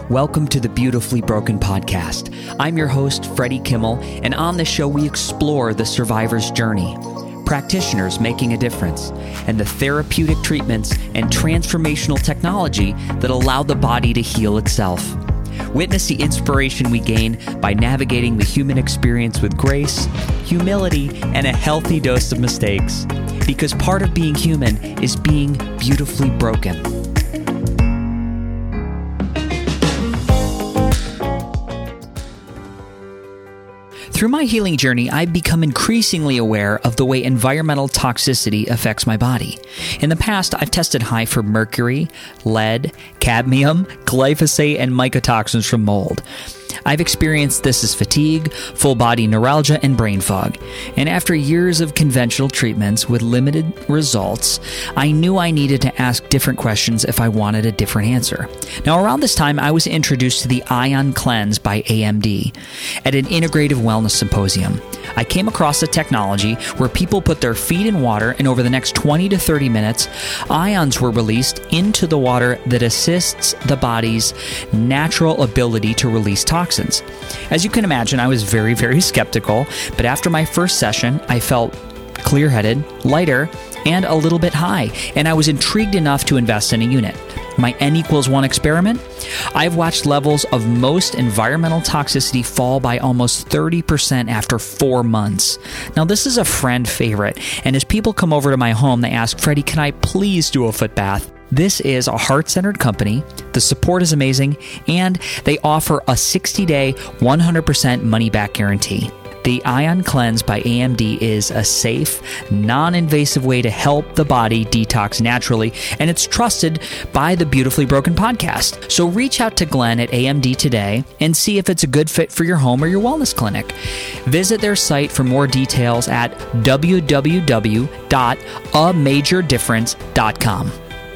Welcome to the Beautifully Broken podcast. I'm your host, Freddie Kimmel, and on this show we explore the survivor's journey, practitioners making a difference, and the therapeutic treatments and transformational technology that allow the body to heal itself. Witness the inspiration we gain by navigating the human experience with grace, humility, and a healthy dose of mistakes. Because part of being human is being beautifully broken. Through my healing journey, I've become increasingly aware of the way environmental toxicity affects my body. In the past, I've tested high for mercury, lead, cadmium, glyphosate, and mycotoxins from mold. I've experienced this as fatigue, full-body neuralgia, and brain fog. And after years of conventional treatments with limited results, I knew I needed to ask different questions if I wanted a different answer. Now, around this time, I was introduced to the Ion Cleanse by AMD at an integrative wellness symposium. I came across a technology where people put their feet in water, and over the next 20 to 30 minutes, ions were released into the water that assists the body's natural ability to release toxins. As you can imagine, I was very, very skeptical, but after my first session, I felt clear-headed, lighter, and a little bit high, and I was intrigued enough to invest in a unit. My N=1 experiment, I've watched levels of most environmental toxicity fall by almost 30% after 4 months. Now, this is a friend favorite, and as people come over to my home, they ask, Freddie, can I please do a foot bath? This is a heart-centered company, the support is amazing, and they offer a 60-day, 100% money-back guarantee. The Ion Cleanse by AMD is a safe, non-invasive way to help the body detox naturally, and it's trusted by the Beautifully Broken podcast. So reach out to Glenn at AMD today and see if it's a good fit for your home or your wellness clinic. Visit their site for more details at www.amajordifference.com.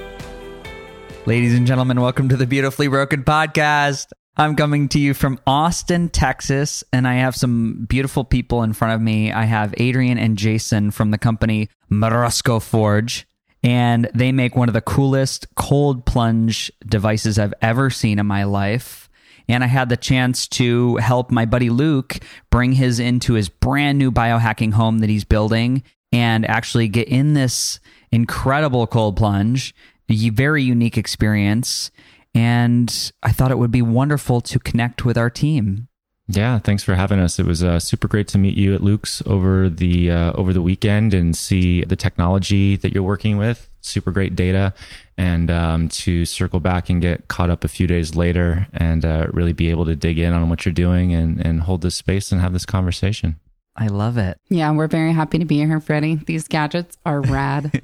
Ladies and gentlemen, welcome to the Beautifully Broken podcast. I'm coming to you from Austin, Texas, and I have some beautiful people in front of me. I have Adrian and Jason from the company Marusco Forge, and they make one of the coolest cold plunge devices I've ever seen in my life. And I had the chance to help my buddy Luke bring his into his brand new biohacking home that he's building and actually get in this incredible cold plunge, a very unique experience. And I thought it would be wonderful to connect with our team. Yeah, thanks for having us. It was super great to meet you at Luke's over the weekend and see the technology that you're working with. Super great data, and to circle back and get caught up a few days later and really be able to dig in on what you're doing and hold this space and have this conversation. I love it. Yeah, we're very happy to be here, Freddie. These gadgets are rad.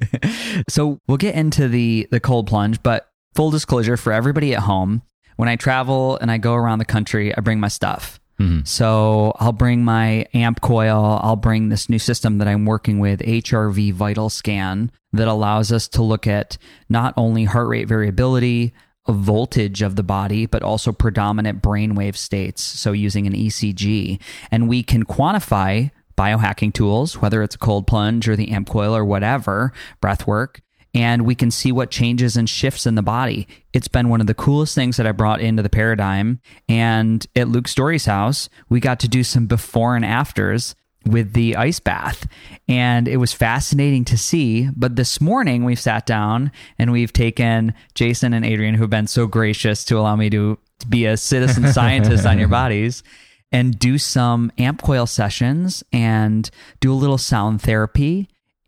So we'll get into the cold plunge, but full disclosure for everybody at home, when I travel and I go around the country, I bring my stuff. Mm-hmm. So I'll bring my amp coil. I'll bring this new system that I'm working with, HRV Vital Scan, that allows us to look at not only heart rate variability, voltage of the body, but also predominant brainwave states. So using an ECG, and we can quantify biohacking tools, whether it's a cold plunge or the amp coil or whatever, breath work, and we can see what changes and shifts in the body. It's been one of the coolest things that I brought into the paradigm. And at Luke Story's house, we got to do some before and afters with the ice bath. And it was fascinating to see. But this morning, we've sat down and we've taken Jason and Adrian, who have been so gracious to allow me to be a citizen scientist on your bodies, and do some amp coil sessions and do a little sound therapy.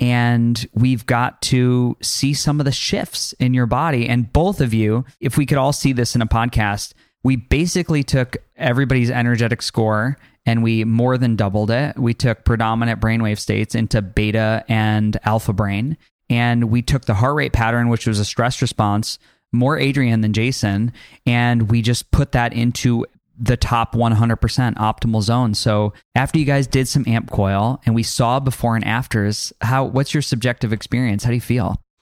And we've got to see some of the shifts in your body. And both of you, if we could all see this in a podcast, we basically took everybody's energetic score and we more than doubled it. We took predominant brainwave states into beta and alpha brain. And we took the heart rate pattern, which was a stress response, more Adrian than Jason. And we just put that into the top 100% optimal zone. So after you guys did some amp coil and we saw before and afters, what's your subjective experience? How do you feel?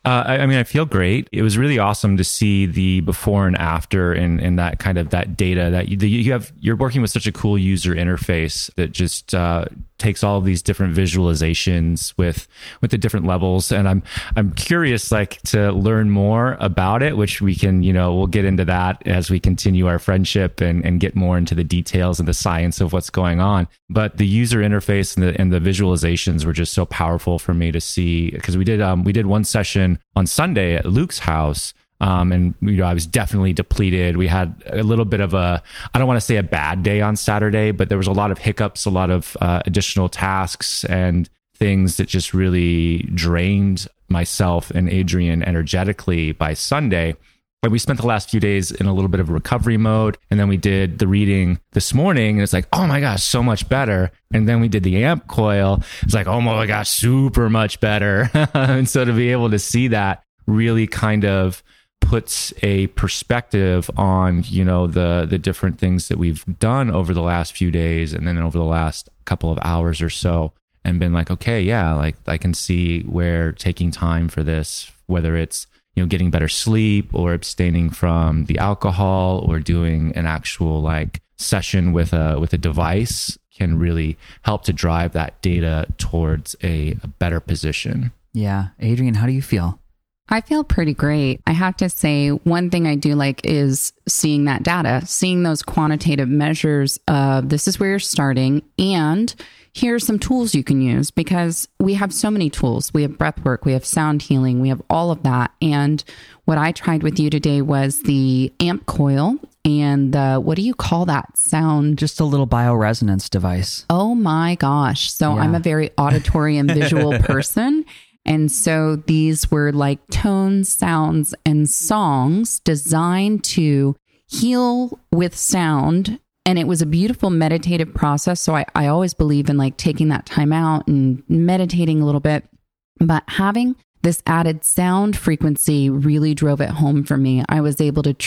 I mean, I feel great. It was really awesome to see the before and after and that kind of that data that you're working with such a cool user interface that just takes all of these different visualizations with the different levels. And I'm curious, like, to learn more about it, which we can, we'll get into that as we continue our friendship and get more into the details and the science of what's going on. But the user interface and the visualizations were just so powerful for me to see, because we did one session on Sunday at Luke's house. And I was definitely depleted. We had a little bit of I don't want to say a bad day on Saturday, but there was a lot of hiccups, a lot of additional tasks and things that just really drained myself and Adrian energetically by Sunday. And we spent the last few days in a little bit of recovery mode. And then we did the reading this morning, and it's like, oh my gosh, so much better. And then we did the amp coil. It's like, oh my gosh, super much better. And so to be able to see that really kind of puts a perspective on, the different things that we've done over the last few days and then over the last couple of hours or so, and been like, okay, yeah, like I can see where taking time for this, whether it's, getting better sleep or abstaining from the alcohol or doing an actual like session with a device, can really help to drive that data towards a better position. Yeah. Adrian, how do you feel? I feel pretty great. I have to say, one thing I do like is seeing that data, seeing those quantitative measures of this is where you're starting, and here's some tools you can use, because we have so many tools. We have breath work, we have sound healing, we have all of that. And what I tried with you today was the amp coil and what do you call that sound? Just a little bioresonance device. Oh my gosh. So Yeah. I'm a very auditory and visual person. And so these were like tones, sounds, and songs designed to heal with sound. And it was a beautiful meditative process. So I always believe in like taking that time out and meditating a little bit. But having this added sound frequency really drove it home for me. I was able to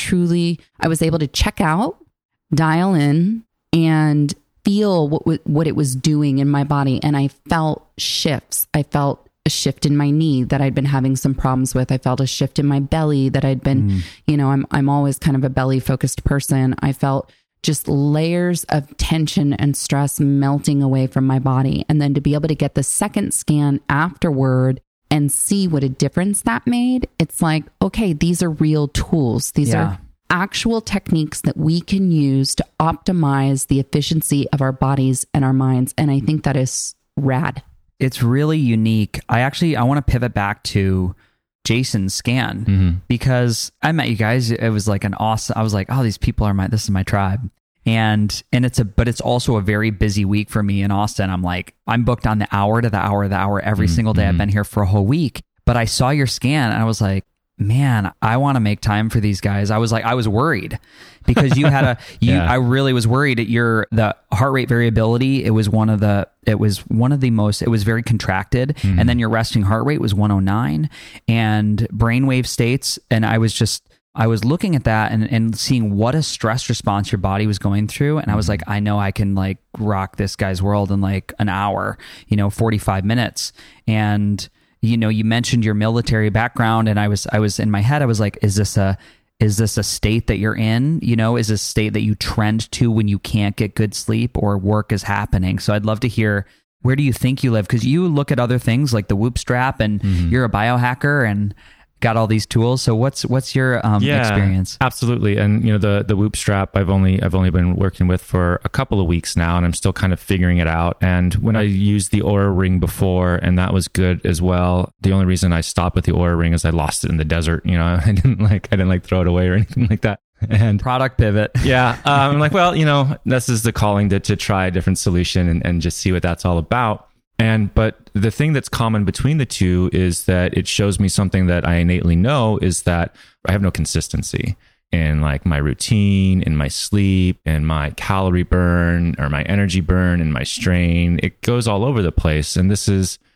check out, dial in, and feel what it was doing in my body. And I felt shifts. I felt a shift in my knee that I'd been having some problems with. I felt a shift in my belly that I'd been, I'm always kind of a belly focused person. I felt just layers of tension and stress melting away from my body. And then to be able to get the second scan afterward and see what a difference that made, it's like, okay, these are real tools. These are actual techniques that we can use to optimize the efficiency of our bodies and our minds. And I think that is rad. It's really unique. I want to pivot back to Jason's scan because I met you guys. It was like an awesome, I was like, oh, these people are this is my tribe. And it's also a very busy week for me in Austin. I'm booked on the hour to the hour every single day. I've been here for a whole week, but I saw your scan and I was like, man, I want to make time for these guys. I was worried because you had I really was worried at the heart rate variability. It was very contracted. And then your resting heart rate was 109 and brainwave states. And I was looking at that and seeing what a stress response your body was going through. And I was like, I know I can like rock this guy's world in like an hour, 45 minutes. And you mentioned your military background, and I was in my head, I was like, is this a state that you're in? Is this a state that you trend to when you can't get good sleep or work is happening? So I'd love to hear, where do you think you live? Because you look at other things like the Whoop strap, and you're a biohacker and got all these tools. So what's your experience? Absolutely. And the Whoop strap I've only been working with for a couple of weeks now, and I'm still kind of figuring it out. And when I used the Oura Ring before, and that was good as well. The only reason I stopped with the Oura Ring is I lost it in the desert. I didn't throw it away or anything like that. And product pivot. Yeah. I'm like, well, this is the calling to try a different solution and just see what that's all about. But the thing that's common between the two is that it shows me something that I innately know, is that I have no consistency in like my routine, in my sleep, in my calorie burn or my energy burn and my strain. It goes all over the place. And this is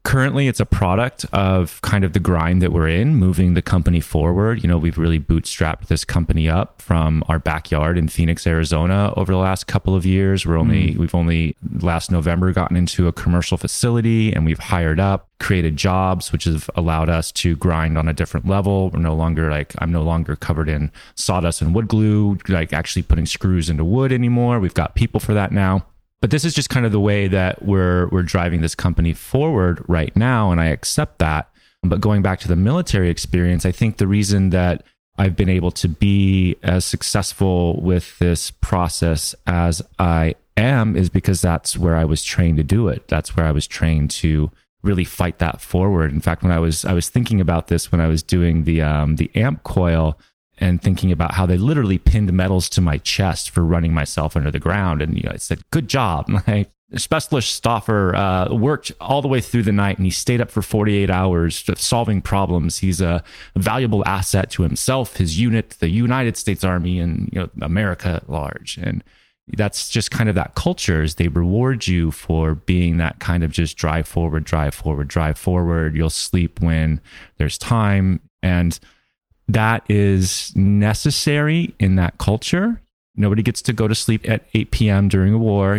Currently, it's a product of kind of the grind that we're in, moving the company forward. We've really bootstrapped this company up from our backyard in Phoenix, Arizona over the last couple of years. We've only last November gotten into a commercial facility, and we've hired up, created jobs, which have allowed us to grind on a different level. I'm no longer covered in sawdust and wood glue, like actually putting screws into wood anymore. We've got people for that now. But this is just kind of the way that we're driving this company forward right now, and I accept that. But going back to the military experience, I think the reason that I've been able to be as successful with this process as I am is because that's where I was trained to do it. That's where I was trained to really fight that forward. In fact, when I was thinking about this when I was doing the amp coil, and thinking about how they literally pinned medals to my chest for running myself under the ground. And I said, good job. Specialist Stauffer worked all the way through the night, and he stayed up for 48 hours solving problems. He's a valuable asset to himself, his unit, the United States Army, and America at large. And that's just kind of that culture, is they reward you for being that kind of just drive forward, drive forward, drive forward. You'll sleep when there's time. And that is necessary in that culture. Nobody gets to go to sleep at 8 p.m. during a war,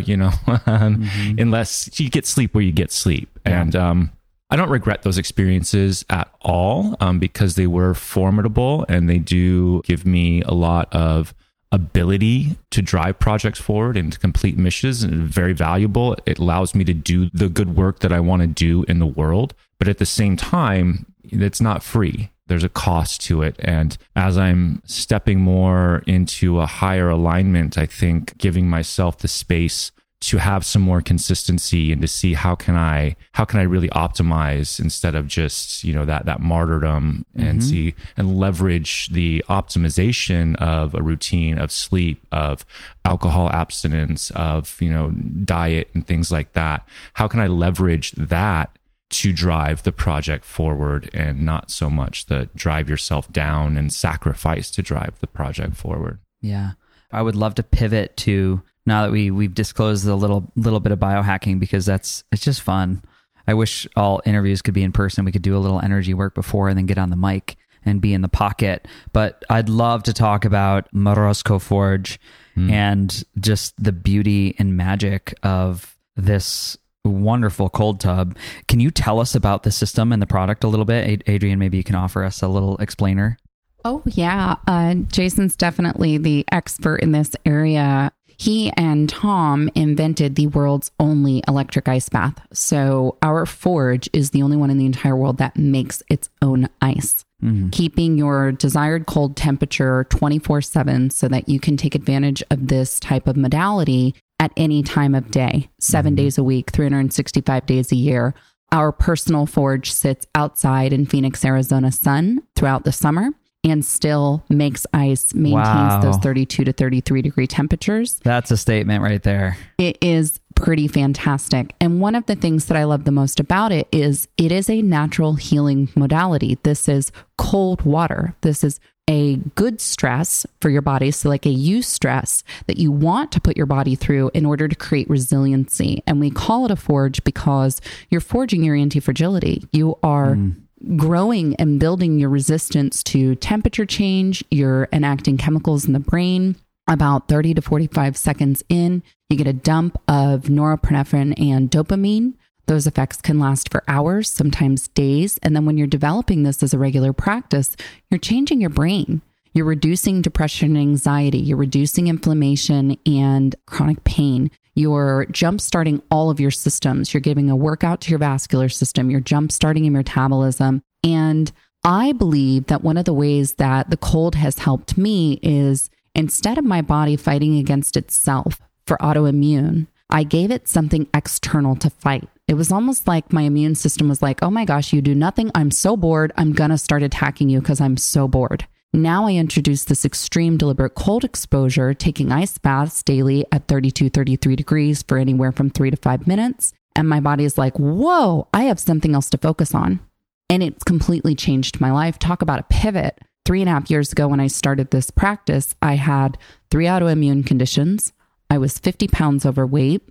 unless you get sleep where you get sleep. Yeah. And I don't regret those experiences at all, because they were formidable, and they do give me a lot of ability to drive projects forward and to complete missions, and very valuable. It allows me to do the good work that I want to do in the world. But at the same time, it's not free. There's a cost to it. And as I'm stepping more into a higher alignment, I think giving myself the space to have some more consistency and to see how can I really optimize instead of just, that martyrdom, and see and leverage the optimization of a routine of sleep, of alcohol abstinence, of, diet and things like that. How can I leverage that to drive the project forward, and not so much the drive yourself down and sacrifice to drive the project forward? Yeah. I would love to pivot to, now that we've disclosed a little bit of biohacking, because it's just fun. I wish all interviews could be in person. We could do a little energy work before and then get on the mic and be in the pocket. But I'd love to talk about Morozko Forge and just the beauty and magic of this wonderful cold tub. Can you tell us about the system and the product a little bit? Adrienne, maybe you can offer us a little explainer. Oh, yeah. Jason's definitely the expert in this area. He and Tom invented the world's only electric ice bath. So our forge is the only one in the entire world that makes its own ice, keeping your desired cold temperature 24/7 so that you can take advantage of this type of modality at any time of day, 7 days a week, 365 days a year. Our personal forge sits outside in Phoenix, Arizona sun throughout the summer and still makes ice, maintains those 32 to 33 degree temperatures. That's a statement right there. It is pretty fantastic. And one of the things that I love the most about it is a natural healing modality. This is cold water. This is a good stress for your body. So like a eustress that you want to put your body through in order to create resiliency. And we call it a forge because you're forging your anti-fragility. You are growing and building your resistance to temperature change. You're enacting chemicals in the brain. About 30 to 45 seconds in, you get a dump of norepinephrine and dopamine. Those effects can last for hours, sometimes days. And then when you're developing this as a regular practice, you're changing your brain. You're reducing depression and anxiety. You're reducing inflammation and chronic pain. You're jump-starting all of your systems. You're giving a workout to your vascular system. You're jump-starting your metabolism. And I believe that one of the ways that the cold has helped me is instead of my body fighting against itself for autoimmune, I gave it something external to fight. It was almost like my immune system was like, oh my gosh, you do nothing. I'm so bored. I'm going to start attacking you because I'm so bored. Now I introduce this extreme deliberate cold exposure, taking ice baths daily at 32, 33 degrees for anywhere from 3 to 5 minutes. And my body is like, whoa, I have something else to focus on. And it's completely changed my life. Talk about a pivot. 3.5 years ago when I started this practice, I had 3 autoimmune conditions. I was 50 pounds overweight.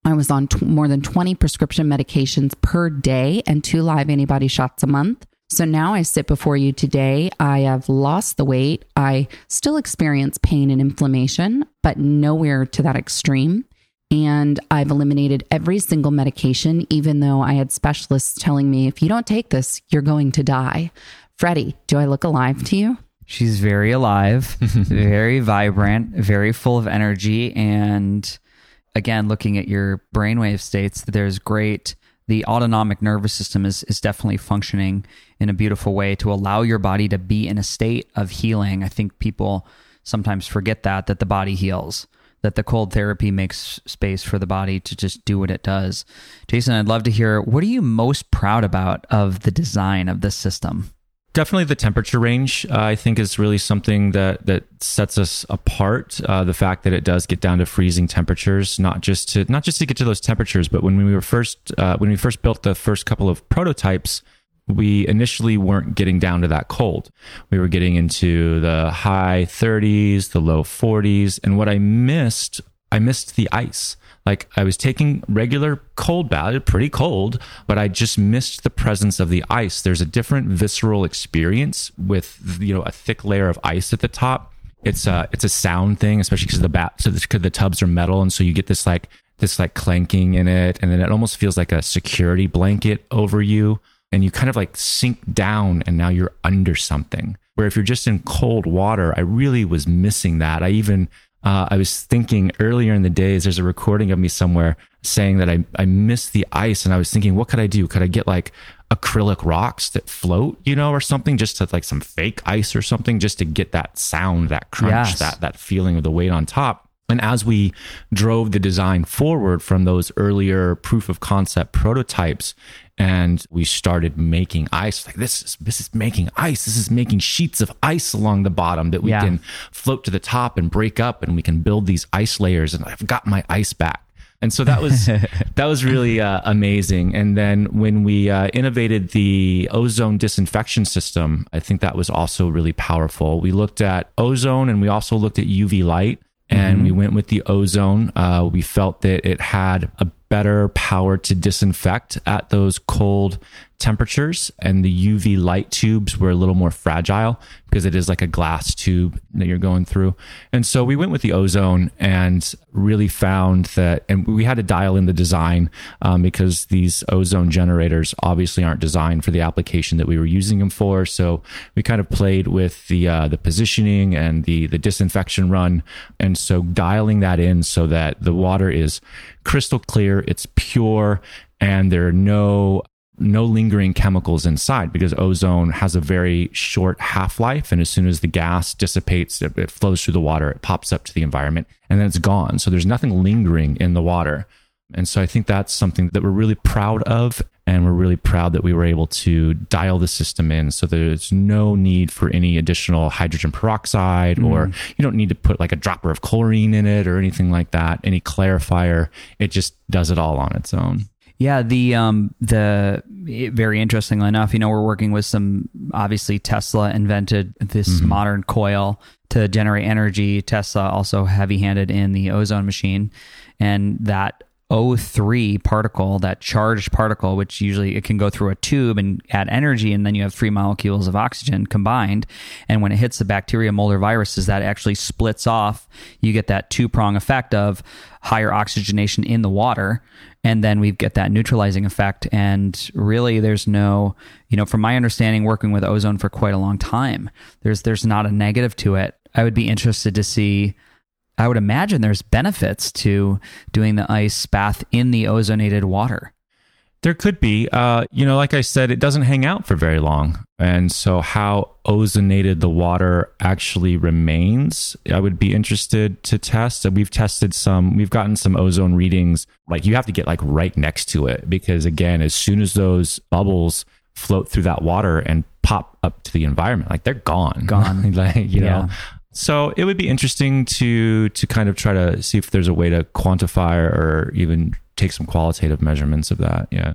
I was on more than 20 prescription medications per day and 2 live antibody shots a month. So now I sit before you today. I have lost the weight. I still experience pain and inflammation, but nowhere to that extreme. And I've eliminated every single medication, even though I had specialists telling me, if you don't take this, you're going to die. Freddie, do I look alive to you? She's very alive, very vibrant, very full of energy. And again, looking at your brainwave states, there's great, the autonomic nervous system is definitely functioning in a beautiful way to allow your body to be in a state of healing. I think people sometimes forget that the body heals, that the cold therapy makes space for the body to just do what it does. Jason, I'd love to hear, what are you most proud about of the design of this system? Definitely the temperature range, I think, is really something that sets us apart. The fact that it does get down to freezing temperatures, not just to get to those temperatures, but when we first built the first couple of prototypes, we initially weren't getting down to that cold. We were getting into the high 30s, the low 40s, and what I missed the ice. Like, I was taking regular cold bath, pretty cold, but I just missed the presence of the ice. There's a different visceral experience with, a thick layer of ice at the top. It's a sound thing, especially because the tubs are metal, and so you get this clanking in it, and then it almost feels like a security blanket over you, and you kind of like sink down, and now you're under something. Where if you're just in cold water, I really was missing that. I was thinking earlier in the days, there's a recording of me somewhere saying that I missed the ice, and I was thinking, what could I do? Could I get like acrylic rocks that float, or something, just to like some fake ice or something, just to get that sound, that crunch, yes, that feeling of the weight on top. And as we drove the design forward from those earlier proof of concept prototypes, and we started making ice, like this is making ice. This is making sheets of ice along the bottom that we can float to the top and break up, and we can build these ice layers. And I've got my ice back. And so that was really amazing. And then when we innovated the ozone disinfection system, I think that was also really powerful. We looked at ozone, and we also looked at UV light. And we went with the ozone. We felt that it had a better power to disinfect at those cold temperatures, and the UV light tubes were a little more fragile because it is like a glass tube that you're going through. And so we went with the ozone and really found that, and we had to dial in the design because these ozone generators obviously aren't designed for the application that we were using them for. So we kind of played with the positioning and the disinfection run. And so dialing that in so that the water is crystal clear, it's pure, and there are no lingering chemicals inside, because ozone has a very short half-life, and as soon as the gas dissipates, it flows through the water, it pops up to the environment, and then it's gone. So there's nothing lingering in the water. And so I think that's something that we're really proud of, and we're really proud that we were able to dial the system in so there's no need for any additional hydrogen peroxide, or you don't need to put like a dropper of chlorine in it or anything like that, any clarifier. It just does it all on its own. Yeah, the very interestingly enough, we're working with obviously Tesla invented this modern coil to generate energy. Tesla also heavy-handed in the ozone machine, and that O3 particle, that charged particle, which usually it can go through a tube and add energy, and then you have 3 molecules of oxygen combined. And when it hits the bacteria, mold, or viruses, that actually splits off. You get that 2-prong effect of higher oxygenation in the water, and then we get that neutralizing effect. And really, there's no, from my understanding, working with ozone for quite a long time, there's not a negative to it. I would be interested to see. I would imagine there's benefits to doing the ice bath in the ozonated water. There could be. Like I said, it doesn't hang out for very long. And so how ozonated the water actually remains, I would be interested to test. We've gotten some ozone readings. Like, you have to get like right next to it, because again, as soon as those bubbles float through that water and pop up to the environment, like, they're gone. Know. So it would be interesting to kind of try to see if there's a way to quantify or even take some qualitative measurements of that. Yeah.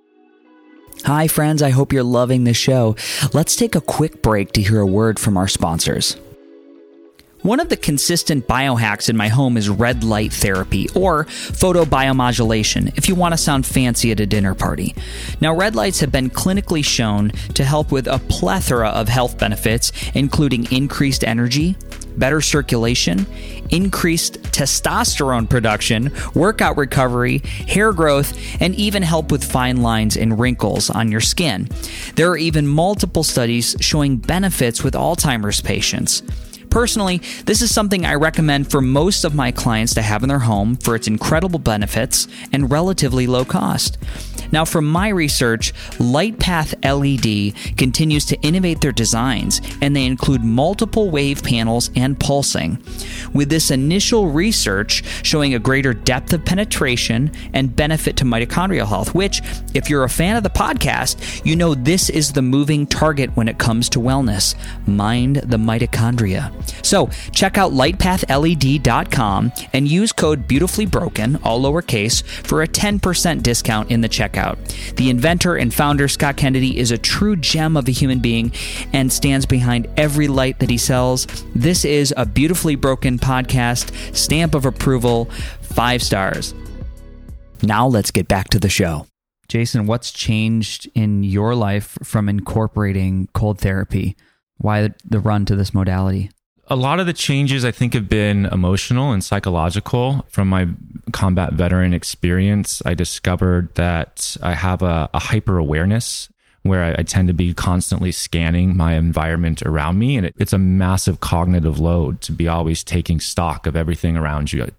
Hi, friends. I hope you're loving the show. Let's take a quick break to hear a word from our sponsors. One of the consistent biohacks in my home is red light therapy, or photobiomodulation, if you want to sound fancy at a dinner party. Now, red lights have been clinically shown to help with a plethora of health benefits, including increased energy, better circulation, increased testosterone production, workout recovery, hair growth, and even help with fine lines and wrinkles on your skin. There are even multiple studies showing benefits with Alzheimer's patients. Personally, this is something I recommend for most of my clients to have in their home for its incredible benefits and relatively low cost. Now, from my research, LightPath LED continues to innovate their designs, and they include multiple wave panels and pulsing. With this initial research showing a greater depth of penetration and benefit to mitochondrial health, which, if you're a fan of the podcast, you know this is the moving target when it comes to wellness. Mind the mitochondria. So, check out lightpathled.com and use code BeautifullyBroken, all lowercase, for a 10% discount in the checkout. The inventor and founder, Scott Kennedy, is a true gem of a human being and stands behind every light that he sells. This is a Beautifully Broken podcast, stamp of approval, 5 stars. Now let's get back to the show. Jason, what's changed in your life from incorporating cold therapy? Why the run to this modality? A lot of the changes, I think, have been emotional and psychological. From my combat veteran experience, I discovered that I have a hyper awareness where I tend to be constantly scanning my environment around me. And it's a massive cognitive load to be always taking stock of everything around you,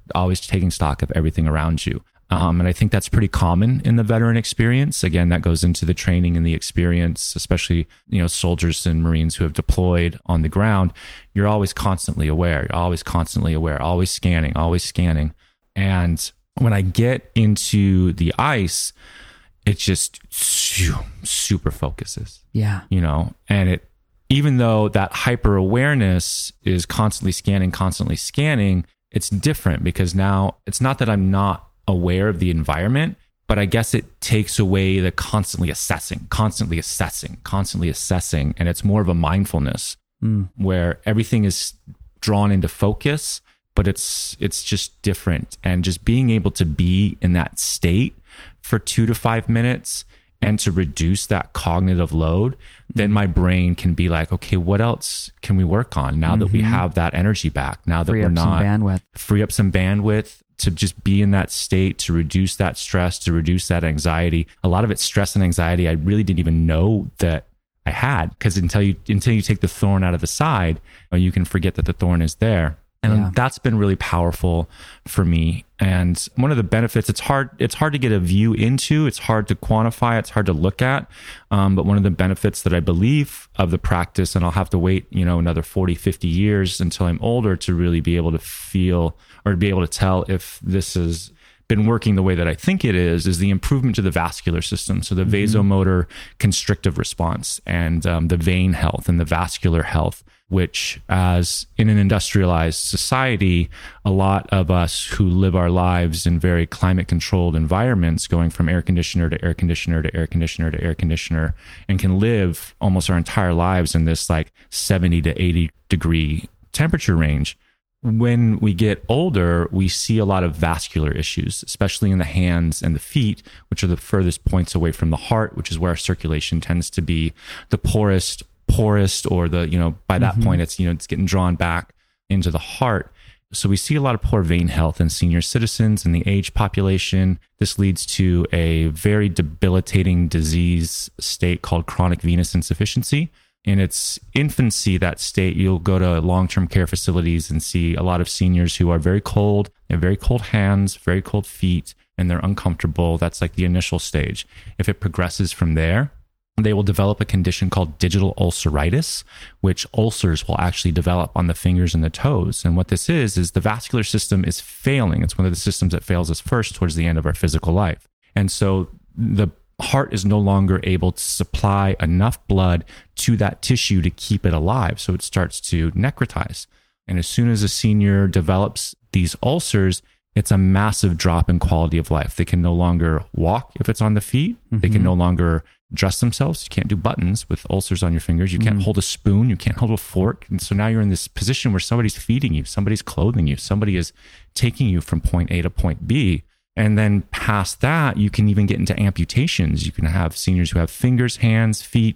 And I think that's pretty common in the veteran experience. Again, that goes into the training and the experience, especially, soldiers and Marines who have deployed on the ground. You're always constantly aware, always scanning. And when I get into the ice, it just super focuses. Yeah. And even though that hyper awareness is constantly scanning, it's different because now it's not that I'm not aware of the environment, but I guess it takes away the constantly assessing. And it's more of a mindfulness where everything is drawn into focus, but it's just different. And just being able to be in that state for 2 to 5 minutes and to reduce that cognitive load, then my brain can be like, okay, what else can we work on now that we have that energy back? Now that free up some bandwidth to just be in that state, to reduce that stress, to reduce that anxiety. A lot of it's stress and anxiety I really didn't even know that I had, because until you take the thorn out of the side, you can forget that the thorn is there. And that's been really powerful for me. And one of the benefits, it's hard to get a view into, it's hard to quantify, it's hard to look at. But one of the benefits that I believe of the practice, and I'll have to wait, another 40, 50 years until I'm older to really be able to feel or be able to tell if this has been working the way that I think it is the improvement to the vascular system. So the vasomotor constrictive response and the vein health and the vascular health, which, as in an industrialized society, a lot of us who live our lives in very climate controlled environments, going from air conditioner to air conditioner to air conditioner to air conditioner, and can live almost our entire lives in this like 70 to 80 degree temperature range. When we get older, we see a lot of vascular issues, especially in the hands and the feet, which are the furthest points away from the heart, which is where our circulation tends to be the poorest, or the, by that point, it's getting drawn back into the heart. So we see a lot of poor vein health in senior citizens and the aged population. This leads to a very debilitating disease state called chronic venous insufficiency. In its infancy, that state, you'll go to long-term care facilities and see a lot of seniors who are very cold. They have very cold hands, very cold feet, and they're uncomfortable. That's like the initial stage. If it progresses from there, they will develop a condition called digital ulceritis, which ulcers will actually develop on the fingers and the toes. And what this is the vascular system is failing. It's one of the systems that fails us first towards the end of our physical life. And so the heart is no longer able to supply enough blood to that tissue to keep it alive. So it starts to necrotize. And as soon as a senior develops these ulcers, it's a massive drop in quality of life. They can no longer walk if it's on the feet. They can no longer dress themselves. You can't do buttons with ulcers on your fingers. You can't hold a spoon. You can't hold a fork. And so now you're in this position where somebody's feeding you, somebody's clothing you, somebody is taking you from point A to point B. And then past that, you can even get into amputations. You can have seniors who have fingers, hands, feet,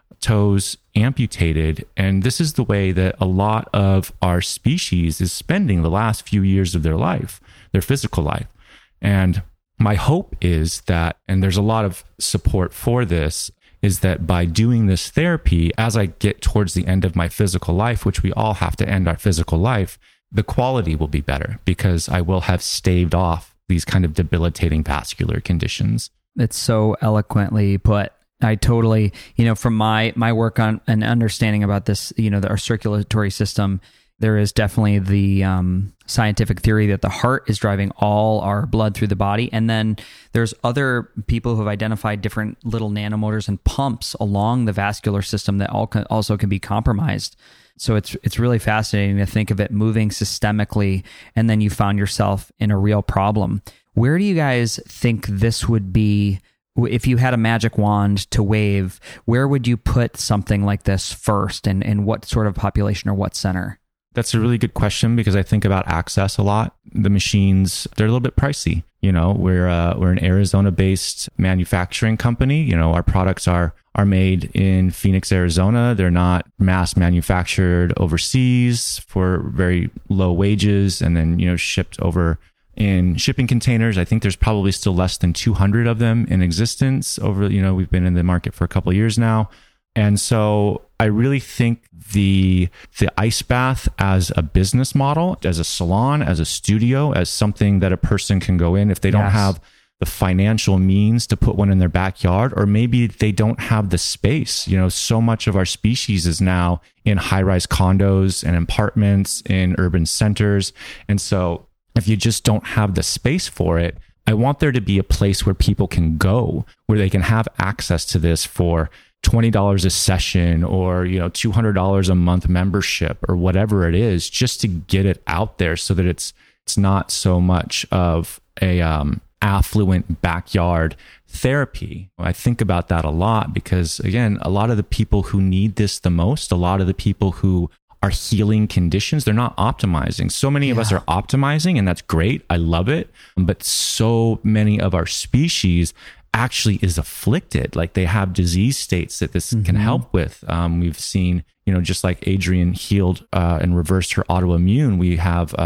toes amputated. And this is the way that a lot of our species is spending the last few years of their life, their physical life. And my hope is that, and there's a lot of support for this, is that by doing this therapy, as I get towards the end of my physical life, which we all have to end our physical life, the quality will be better because I will have staved off these kind of debilitating vascular conditions. It's so eloquently put. I totally, from my work on and understanding about this, our circulatory system, there is definitely the scientific theory that the heart is driving all our blood through the body. And then there's other people who have identified different little nanomotors and pumps along the vascular system that also can be compromised. So it's really fascinating to think of it moving systemically, and then you found yourself in a real problem. Where do you guys think this would be? If you had a magic wand to wave, where would you put something like this first, and what sort of population or what center? That's a really good question because I think about access a lot. The machines, they're a little bit pricey. We're an Arizona-based manufacturing company. Our products are made in Phoenix, Arizona. They're not mass manufactured overseas for very low wages and then, shipped over in shipping containers. I think there's probably still less than 200 of them in existence over, we've been in the market for a couple of years now. And so I really think the ice bath as a business model, as a salon, as a studio, as something that a person can go in if they don't have the financial means to put one in their backyard, or maybe they don't have the space. So much of our species is now in high-rise condos and apartments in urban centers. And so if you just don't have the space for it, I want there to be a place where people can go, where they can have access to this for $20 a session or, $200 a month membership or whatever it is, just to get it out there so that it's not so much of a affluent backyard therapy. I think about that a lot because, again, a lot of the people who need this the most, a lot of the people who are healing conditions, they're not optimizing. So many of us are optimizing, and that's great. I love it. But so many of our species actually is afflicted. Like they have disease states that this can help with. We've seen, just like Adrienne healed and reversed her autoimmune, we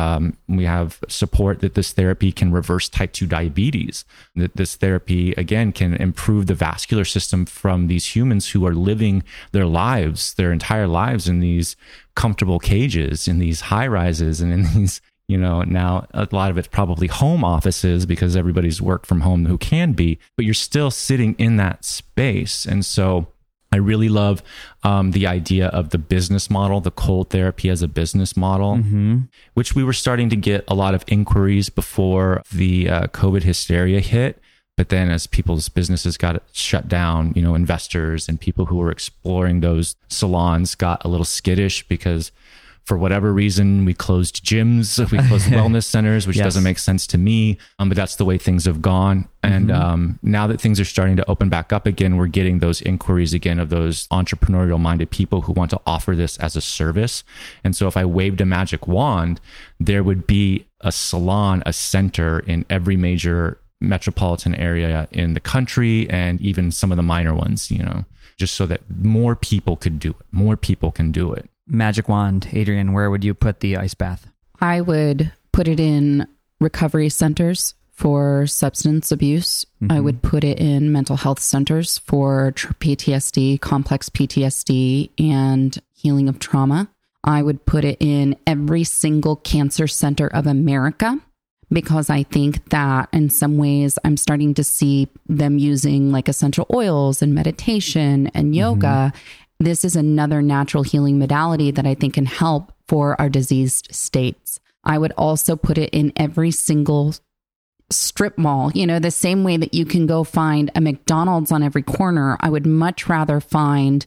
have support that this therapy can reverse type 2 diabetes. That this therapy, again, can improve the vascular system from these humans who are living their entire lives in these comfortable cages, in these high rises, and in these, now a lot of it's probably home offices because everybody's work from home who can be, but you're still sitting in that space. And so I really love the idea of the business model, the cold therapy as a business model, which we were starting to get a lot of inquiries before the COVID hysteria hit. But then as people's businesses got shut down, investors and people who were exploring those salons got a little skittish because for whatever reason, we closed gyms, we closed wellness centers, which doesn't make sense to me. But that's the way things have gone. And now that things are starting to open back up again, we're getting those inquiries again of those entrepreneurial minded people who want to offer this as a service. And so if I waved a magic wand, there would be a salon, a center in every major metropolitan area in the country and even some of the minor ones, just so that more people could do it. More people can do it. Magic wand, Adrienne, where would you put the ice bath? I would put it in recovery centers for substance abuse. I would put it in mental health centers for PTSD, complex PTSD, and healing of trauma. I would put it in every single cancer center of America, because I think that in some ways I'm starting to see them using like essential oils and meditation and yoga. This is another natural healing modality that I think can help for our diseased states. I would also put it in every single strip mall, the same way that you can go find a McDonald's on every corner. I would much rather find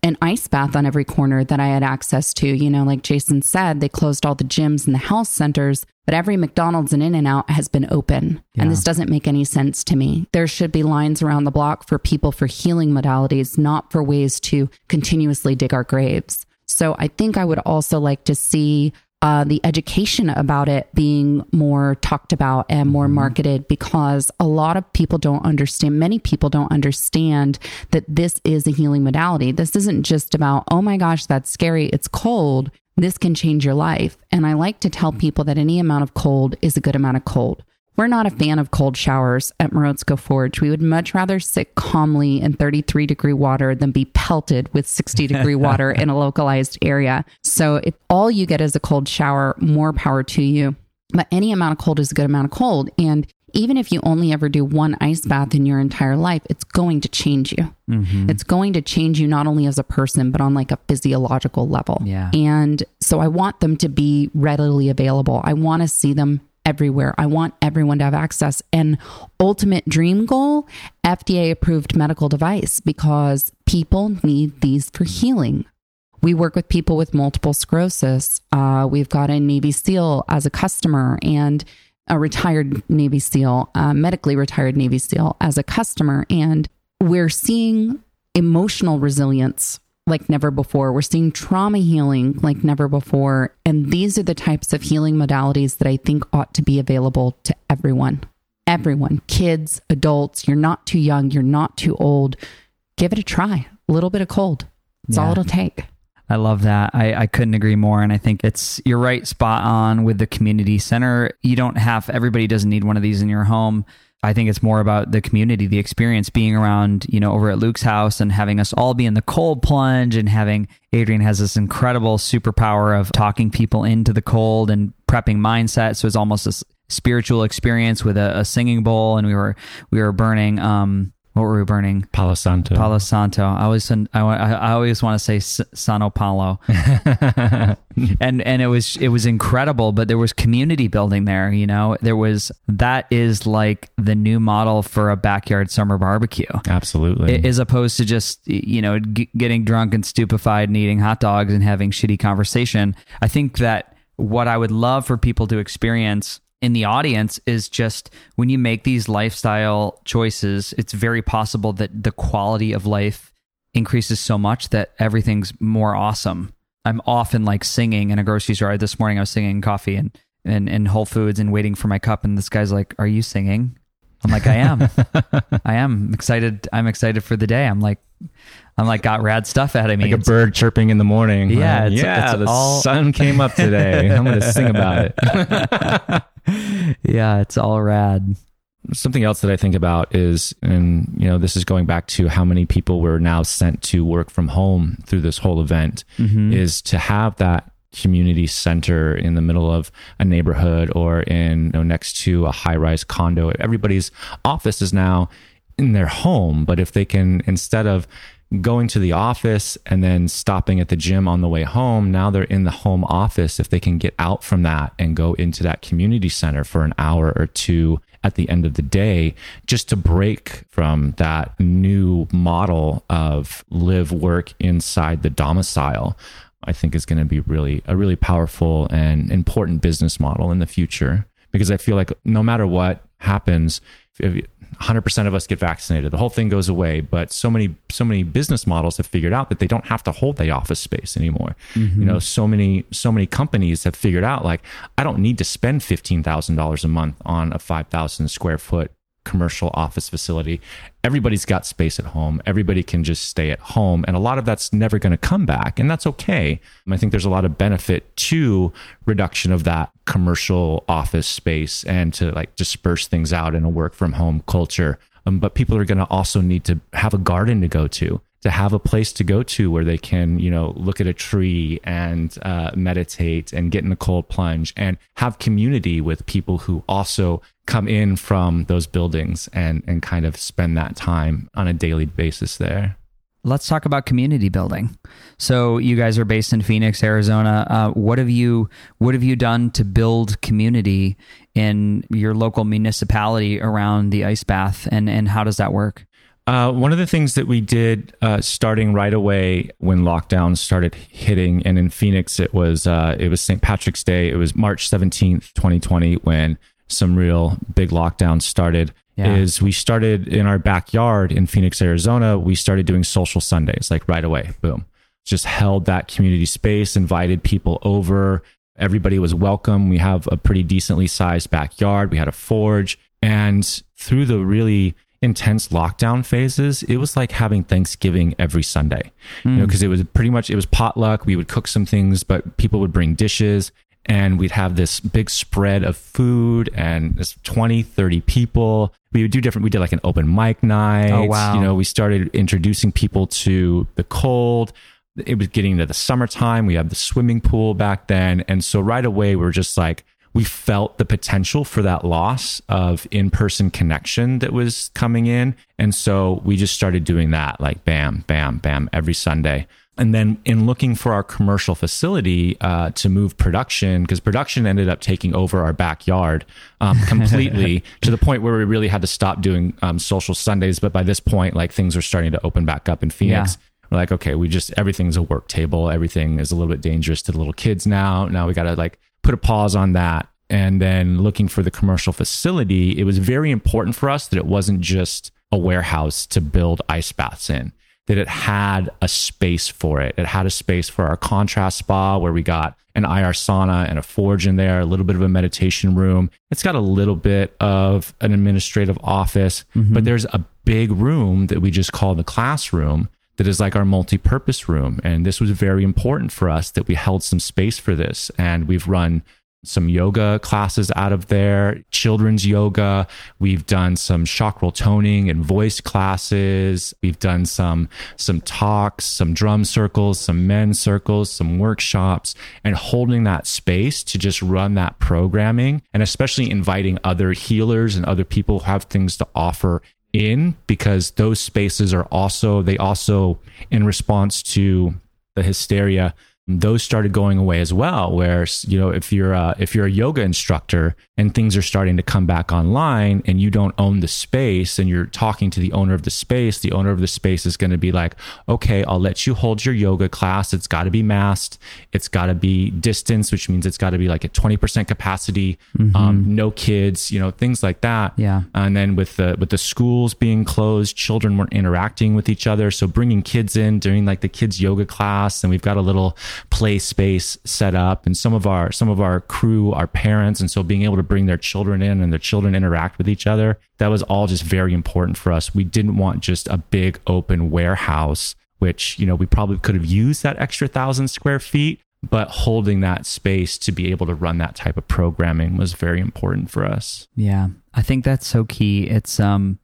an ice bath on every corner that I had access to. You know, like Jason said, they closed all the gyms and the health centers, but every McDonald's and In-N-Out has been open. Yeah. And this doesn't make any sense to me. There should be lines around the block for people for healing modalities, not for ways to continuously dig our graves. So I think I would also like to see the education about it being more talked about and more marketed, because a lot of people don't understand, many people don't understand that this is a healing modality. This isn't just about, oh my gosh, that's scary, it's cold. This can change your life. And I like to tell people that any amount of cold is a good amount of cold. We're not a fan of cold showers at Morozko Forge. We would much rather sit calmly in 33-degree water than be pelted with 60-degree water in a localized area. So if all you get is a cold shower, more power to you. But any amount of cold is a good amount of cold. And even if you only ever do one ice bath in your entire life, it's going to change you. Mm-hmm. It's going to change you not only as a person, but on like a physiological level. Yeah. And so I want them to be readily available. I want to see them everywhere. I want everyone to have access. And ultimate dream goal, FDA approved medical device, because people need these for healing. We work with people with multiple sclerosis. We've got a Navy SEAL as a customer and a retired Navy SEAL, medically retired Navy SEAL as a customer. And we're seeing emotional resilience like never before. We're seeing trauma healing like never before. And these are the types of healing modalities that I think ought to be available to everyone. Everyone, kids, adults, you're not too young, you're not too old. Give it a try. A little bit of cold. That's all it'll take. I love that. I couldn't agree more. And I think you're right, spot on with the community center. Everybody doesn't need one of these in your home. I think it's more about the community, the experience, being around, over at Luke's house and having us all be in the cold plunge, and having Adrian has this incredible superpower of talking people into the cold and prepping mindset. So it's almost a spiritual experience with a singing bowl. And we were burning, what were we burning? Palo Santo. Palo Santo. I always want to say Sano Palo. and it was incredible, but there was community building there, that is like the new model for a backyard summer barbecue. Absolutely. As opposed to just, getting drunk and stupefied and eating hot dogs and having shitty conversation. I think that what I would love for people to experience in the audience is just when you make these lifestyle choices, it's very possible that the quality of life increases so much that everything's more awesome. I'm often like singing in a grocery store. This morning I was singing coffee and Whole Foods and waiting for my cup, and this guy's like, "Are you singing?" I'm like, "I am." I am excited. I'm excited for the day. I'm like got rad stuff out of me. Like a bird chirping in the morning. Yeah. Right? The sun came up today. I'm going to sing about it. Yeah, it's all rad. Something else that I think about is, and this is going back to how many people were now sent to work from home through this whole event, is to have that community center in the middle of a neighborhood or in next to a high-rise condo. Everybody's office is now in their home, but if they can, instead of going to the office and then stopping at the gym on the way home, now they're in the home office. If they can get out from that and go into that community center for an hour or two at the end of the day, just to break from that new model of live, work inside the domicile, I think is going to be a really powerful and important business model in the future. Because I feel like no matter what happens, if 100% of us get vaccinated, the whole thing goes away. But so many business models have figured out that they don't have to hold the office space anymore. So many companies have figured out, like, I don't need to spend $15,000 a month on a 5,000 square foot commercial office facility. Everybody's got space at home. Everybody can just stay at home. And a lot of that's never going to come back. And that's okay. I think there's a lot of benefit to reduction of that commercial office space and to like disperse things out in a work from home culture. But people are going to also need to have a garden to go to have a place to go to where they can, look at a tree and meditate and get in a cold plunge and have community with people who also come in from those buildings and kind of spend that time on a daily basis there. Let's talk about community building. So you guys are based in Phoenix, Arizona. What have you done to build community in your local municipality around the ice bath, and how does that work? One of the things that we did starting right away when lockdown started hitting, and in Phoenix, it was St. Patrick's Day. It was March 17th, 2020, when some real big lockdowns started. Is we started in our backyard in Phoenix, Arizona. We started doing social Sundays, like right away. Boom. Just held that community space, invited people over. Everybody was welcome. We have a pretty decently sized backyard. We had a forge. And through the really intense lockdown phases, it was like having Thanksgiving every Sunday, because it was potluck. We would cook some things, but people would bring dishes. And we'd have this big spread of food and this 20, 30 people. We did like an open mic night. Oh, wow. We started introducing people to the cold. It was getting into the summertime. We had the swimming pool back then. And so right away, we were just like, we felt the potential for that loss of in-person connection that was coming in. And so we just started doing that, like bam, bam, bam, every Sunday. And then in looking for our commercial facility to move production, because production ended up taking over our backyard completely to the point where we really had to stop doing social Sundays. But by this point, like things are starting to open back up in Phoenix. Yeah. We're like, okay, everything's a work table. Everything is a little bit dangerous to the little kids now. Now we got to like put a pause on that. And then looking for the commercial facility, it was very important for us that it wasn't just a warehouse to build ice baths in, that it had a space for it. It had a space for our contrast spa where we got an IR sauna and a forge in there, a little bit of a meditation room. It's got a little bit of an administrative office, but there's a big room that we just call the classroom that is like our multi-purpose room. And this was very important for us that we held some space for this. And we've run some yoga classes out of there, children's yoga. We've done some chakral toning and voice classes. We've done some talks, some drum circles, some men's circles, some workshops, and holding that space to just run that programming, and especially inviting other healers and other people who have things to offer in, because those spaces are also in response to the hysteria, those started going away as well, where, if you're a yoga instructor and things are starting to come back online and you don't own the space and you're talking to the owner of the space is going to be like, okay, I'll let you hold your yoga class. It's got to be masked. It's got to be distance, which means it's got to be like at 20% capacity, no kids, things like that. Yeah. And then with the schools being closed, children weren't interacting with each other. So bringing kids in during like the kids yoga class, and we've got a little play space set up, and some of our crew are parents, and so being able to bring their children in and their children interact with each other, that was all just very important for us. We didn't want just a big open warehouse, which we probably could have used that extra 1,000 square feet, but holding that space to be able to run that type of programming was very important for us. Yeah, I think that's so key. It's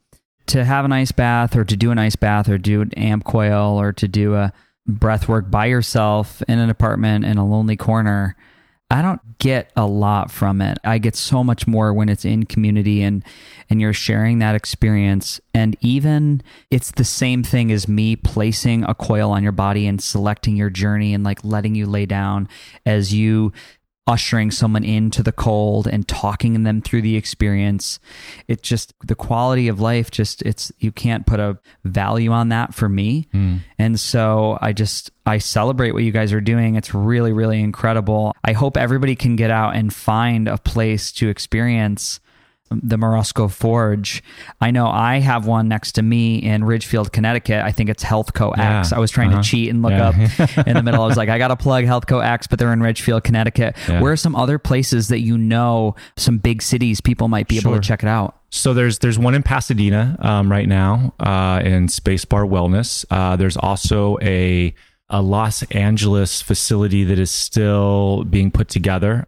to have an ice bath, or to do an ice bath, or do an amp coil, or to do a breath work by yourself in an apartment in a lonely corner. I don't get a lot from it. I get so much more when it's in community and you're sharing that experience. And even it's the same thing as me placing a coil on your body and selecting your journey and like letting you lay down, as you ushering someone into the cold and talking them through the experience. It just, the quality of life, you can't put a value on that for me. And so I celebrate what you guys are doing. It's really, really incredible. I hope everybody can get out and find a place to experience the Morosco Forge. I know I have one next to me in Ridgefield, Connecticut. I think it's Healthco X. I was trying to cheat and look up in the middle. I was like, I got to plug Healthco X, but they're in Ridgefield, Connecticut. Where are some other places that some big cities people might be able to check it out? So there's one in Pasadena right now in Spacebar Wellness. There's also a Los Angeles facility that is still being put together.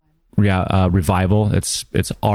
Revival. It's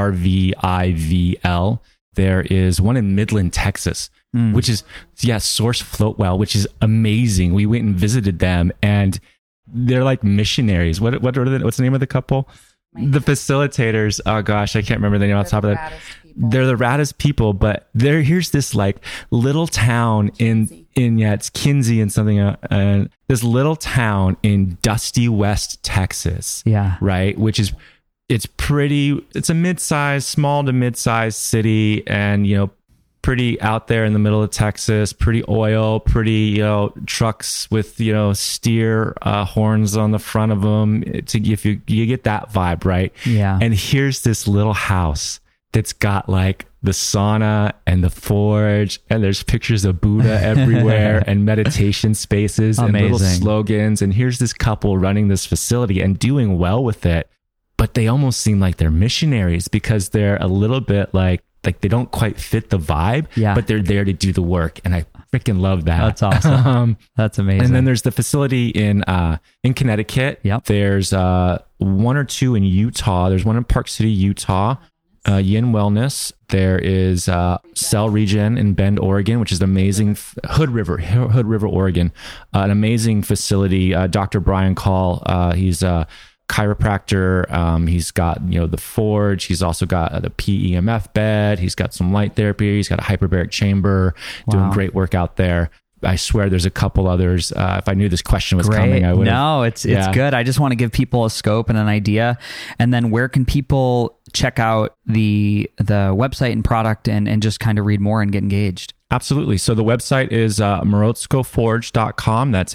RVIVL. There is one in Midland, Texas, which is Source Float Well, which is amazing. We went and visited them, and they're like missionaries. What's the name of the couple? The facilitators. Oh gosh, I can't remember the name off the top of that. They're the raddest people, but here's this like little town it's Kinsey and something, this little town in Dusty West, Texas. Yeah. Right. It's a small to mid-sized city, and, pretty out there in the middle of Texas, pretty oil, pretty, trucks with, steer horns on the front of them. If you get that vibe, right? Yeah. And here's this little house that's got like the sauna and the forge, and there's pictures of Buddha everywhere and meditation spaces and little slogans. And here's this couple running this facility and doing well with it. But they almost seem like they're missionaries because they're a little bit like they don't quite fit the vibe, but they're there to do the work. And I freaking love that. That's awesome. That's amazing. And then there's the facility in Connecticut. Yep. There's one or two in Utah. There's one in Park City, Utah. Yin Wellness. There is Cell Regen in Bend, Oregon, which is an amazing Hood River, Oregon. An amazing facility. Dr. Brian Call. He's a chiropractor. He's got the forge. He's also got the PEMF bed. He's got some light therapy. He's got a hyperbaric chamber. Doing great work out there. I swear there's a couple others. If I knew this question was coming, I would. No, it's good. I just want to give people a scope and an idea. And then where can people check out the website and product and just kind of read more and get engaged? Absolutely. So the website is morozkoforge.com. That's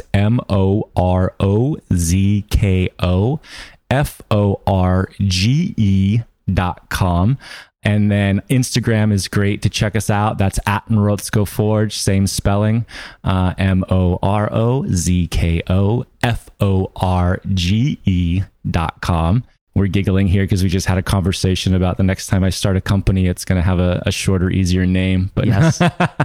morozkoforge.com. And then Instagram is great to check us out. That's at Morozko Forge, same spelling, morozkoforge.com. We're giggling here because we just had a conversation about the next time I start a company, it's going to have a shorter, easier name. But yes.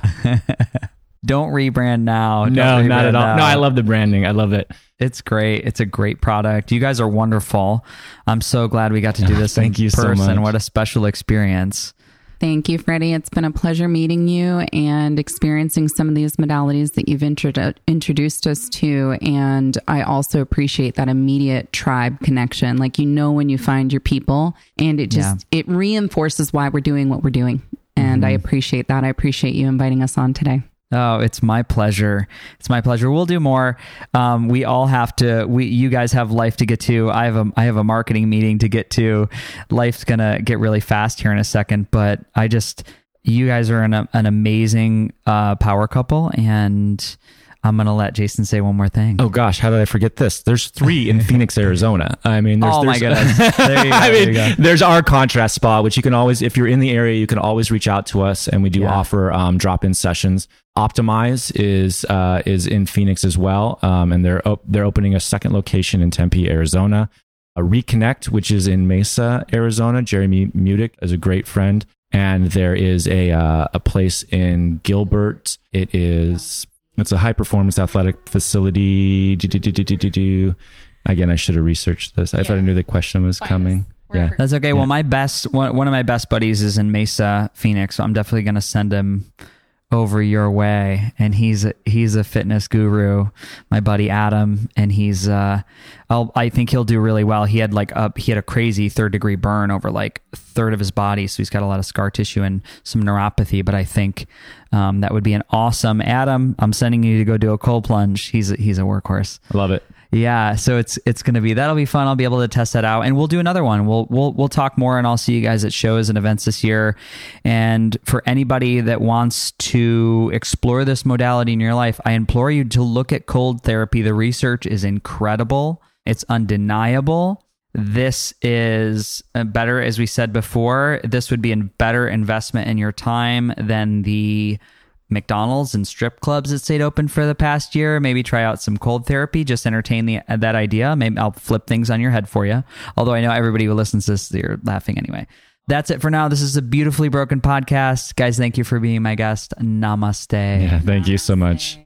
Don't rebrand now. No, not at all. No, I love the branding. I love it. It's great. It's a great product. You guys are wonderful. I'm so glad we got to do this in person. So much. What a special experience. Thank you, Freddie. It's been a pleasure meeting you and experiencing some of these modalities that you've introduced us to. And I also appreciate that immediate tribe connection. Like, when you find your people, and it reinforces why we're doing what we're doing. And I appreciate that. I appreciate you inviting us on today. Oh, it's my pleasure. It's my pleasure. We'll do more. We all have to. You guys have life to get to. I have a marketing meeting to get to. Life's gonna get really fast here in a second. But you guys are an amazing power couple, and I'm going to let Jason say one more thing. Oh gosh, how did I forget this? There's 3 in Phoenix, Arizona. I mean, my goodness. There you go, there's our contrast spa, which you can always, if you're in the area, you can always reach out to us, and we do offer drop-in sessions. Optimize is in Phoenix as well, and they're opening a second location in Tempe, Arizona. Reconnect, which is in Mesa, Arizona. Jeremy Mudick is a great friend, and there is a place in Gilbert. It's a high-performance athletic facility. Again, I should have researched this. I thought I knew the question was coming. Yeah, that's okay. Well, one of my best buddies is in Mesa, Phoenix, so I'm definitely going to send him over your way. And he's a fitness guru, my buddy Adam, and I think he'll do really well. He had a crazy 3rd-degree burn over like a third of his body, so he's got a lot of scar tissue and some neuropathy. But I think that would be an awesome Adam. I'm sending you to go do a cold plunge. He's a workhorse. I love it. Yeah, so that'll be fun. I'll be able to test that out, and we'll do another one. We'll talk more, and I'll see you guys at shows and events this year. And for anybody that wants to explore this modality in your life, I implore you to look at cold therapy. The research is incredible. It's undeniable. This is better, as we said before. This would be a better investment in your time than the McDonald's and strip clubs that stayed open for the past year. Maybe try out some cold therapy. Just entertain that idea. Maybe I'll flip things on your head for you. Although I know everybody who listens to this, you're laughing anyway. That's it for now. This is a Beautifully Broken podcast. Guys, thank you for being my guest. Namaste. Yeah, thank you so much.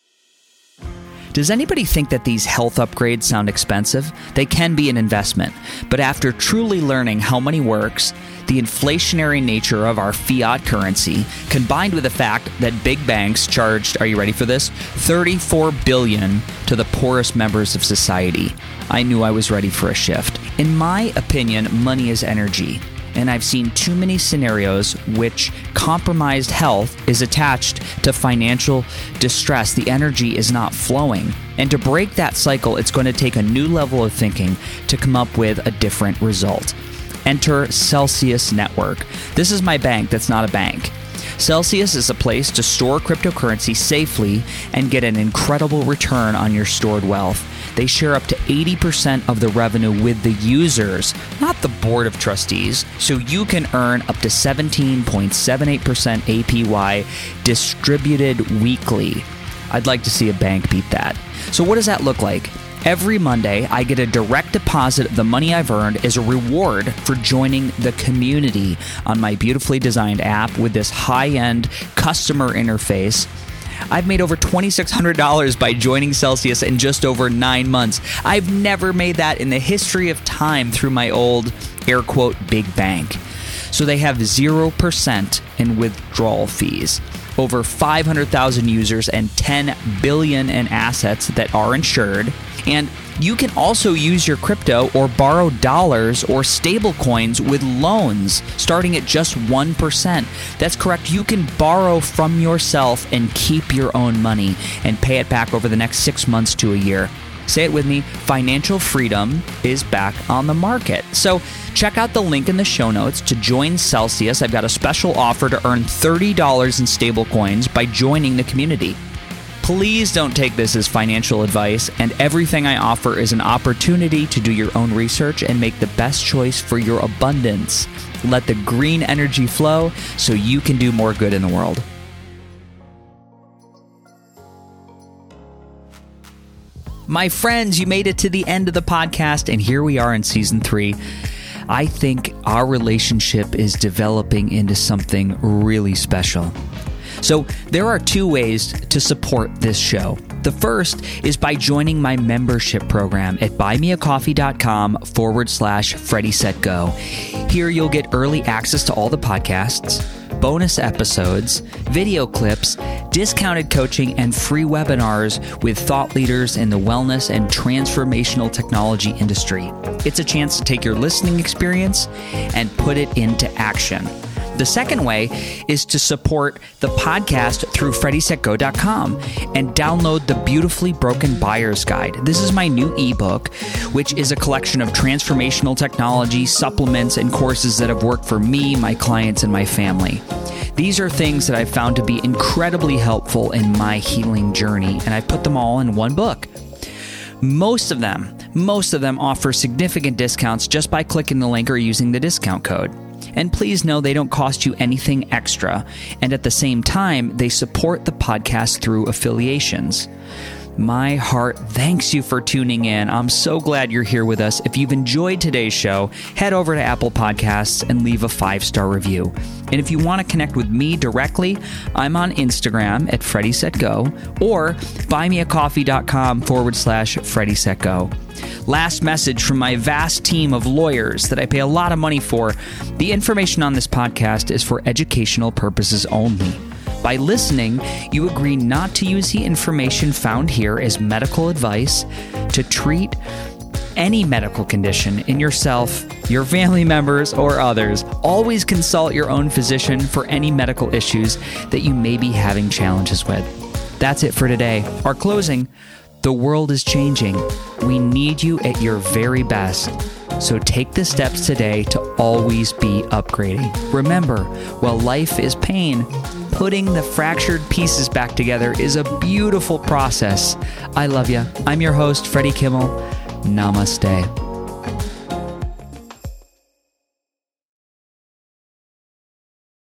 Does anybody think that these health upgrades sound expensive? They can be an investment, but after truly learning how money works, the inflationary nature of our fiat currency, combined with the fact that big banks charged, are you ready for this, $34 billion to the poorest members of society, I knew I was ready for a shift. In my opinion, money is energy. And I've seen too many scenarios which compromised health is attached to financial distress. The energy is not flowing. And to break that cycle, it's going to take a new level of thinking to come up with a different result. Enter Celsius Network. This is my bank that's not a bank. Celsius is a place to store cryptocurrency safely and get an incredible return on your stored wealth. They share up to 80% of the revenue with the users, not the board of trustees, so you can earn up to 17.78% APY distributed weekly. I'd like to see a bank beat that. So what does that look like? Every Monday, I get a direct deposit of the money I've earned as a reward for joining the community on my beautifully designed app with this high-end customer interface. I've made over $2,600 by joining Celsius in just over 9 months. I've never made that in the history of time through my old, air quote, big bank. So they have 0% in withdrawal fees, over 500,000 users, and $10 billion in assets that are insured. And you can also use your crypto or borrow dollars or stable coins with loans starting at just 1%. That's correct. You can borrow from yourself and keep your own money and pay it back over the next 6 months to a year. Say it with me, financial freedom is back on the market. So check out the link in the show notes to join Celsius. I've got a special offer to earn $30 in stable coins by joining the community. Please don't take this as financial advice, and everything I offer is an opportunity to do your own research and make the best choice for your abundance. Let the green energy flow so you can do more good in the world. My friends, you made it to the end of the podcast, and here we are in season 3. I think our relationship is developing into something really special. So there are 2 ways to support this show. The first is by joining my membership program at buymeacoffee.com/FreddieSetGo. Here you'll get early access to all the podcasts, bonus episodes, video clips, discounted coaching, and free webinars with thought leaders in the wellness and transformational technology industry. It's a chance to take your listening experience and put it into action. The second way is to support the podcast through FreddieSetGo.com and download the Beautifully Broken Buyer's Guide. This is my new ebook, which is a collection of transformational technology, supplements, and courses that have worked for me, my clients, and my family. These are things that I've found to be incredibly helpful in my healing journey, and I've put them all in one book. Most of them offer significant discounts just by clicking the link or using the discount code. And please know they don't cost you anything extra. And at the same time, they support the podcast through affiliations. My heart thanks you for tuning in. I'm so glad you're here with us. If you've enjoyed today's show, head over to Apple Podcasts and leave a 5-star review. And if you want to connect with me directly, I'm on Instagram at FreddieSetGo or buymeacoffee.com/FreddieSetGo. Last message from my vast team of lawyers that I pay a lot of money for. The information on this podcast is for educational purposes only. By listening, you agree not to use the information found here as medical advice to treat any medical condition in yourself, your family members, or others. Always consult your own physician for any medical issues that you may be having challenges with. That's it for today. Our closing: the world is changing. We need you at your very best. So take the steps today to always be upgrading. Remember, while life is pain, putting the fractured pieces back together is a beautiful process. I love you. I'm your host, Freddie Kimmel. Namaste.